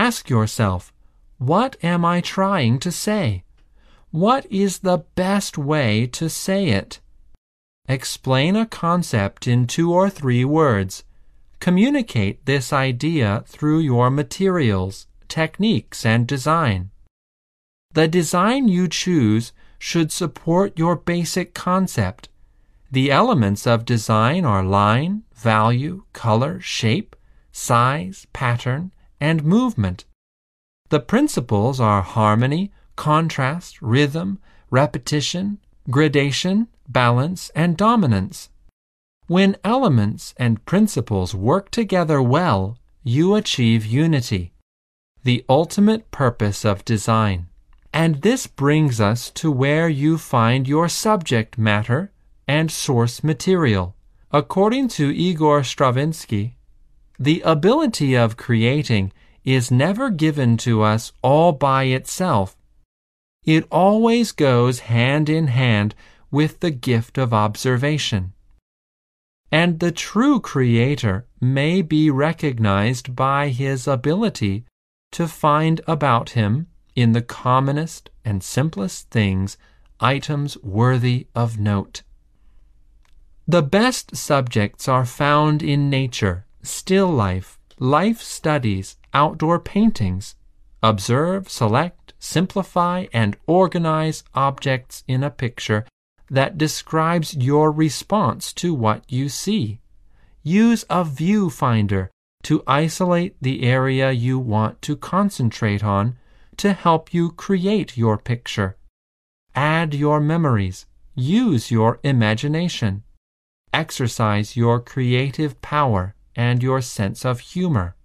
Ask yourself, what am I trying to say? What is the best way to say it? Explain a concept in 2 or 3 words. Communicate this idea through your materials, techniques, and design. The design you choose should support your basic concept. The elements of design are line, value, color, shape, size, pattern, and movement. The principles are harmony, contrast, rhythm, repetition, gradation, balance, and dominance. When elements and principles work together well, you achieve unity, the ultimate purpose of design. And this brings us to where you find your subject matter and source material. According to Igor Stravinsky, the ability of creating is never given to us all by itself. It always goes hand in hand with the gift of observation. And the true creator may be recognized by his ability to find about him, in the commonest and simplest things, items worthy of note. The best subjects are found in nature, still life, life studies, outdoor paintings. Observe, select, simplify, and organize objects in a picture that describes your response to what you see. Use a viewfinder to isolate the area you want to concentrate on to help you create your picture. Add your memories. Use your imagination. Exercise your creative power and your sense of humor.